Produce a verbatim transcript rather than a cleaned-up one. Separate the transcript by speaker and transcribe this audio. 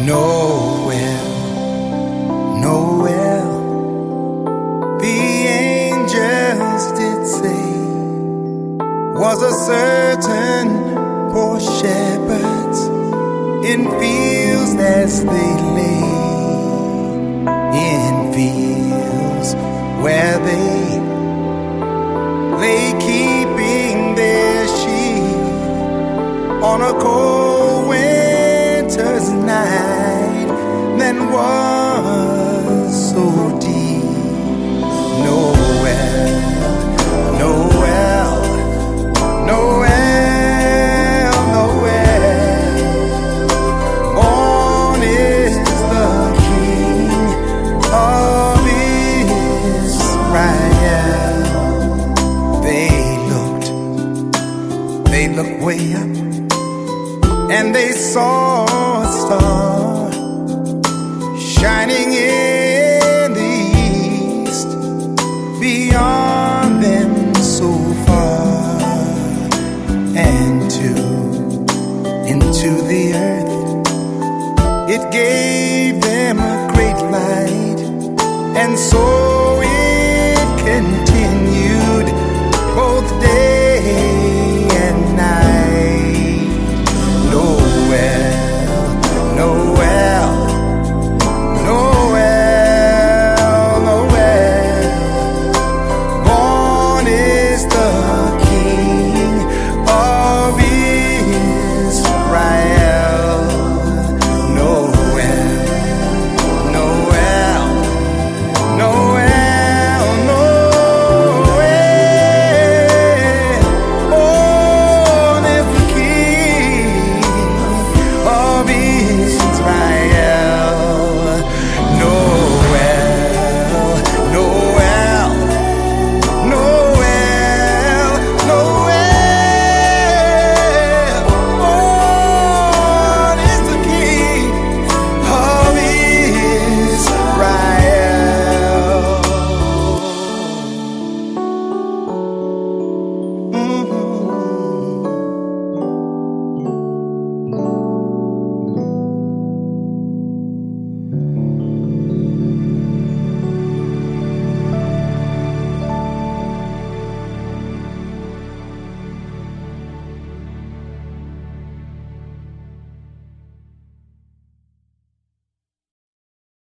Speaker 1: Nowhere, nowhere, the angels did say, was a certain poor shepherds in fields as they lay, in fields where they lay keeping their sheep on a cold winter's night that was so deep. Nowhere, nowhere, nowhere, nowhere. Born is the King of Israel. They looked, they looked way up, and they saw a star shining in the east, beyond them so far, and to into the earth it gave them a great light, and so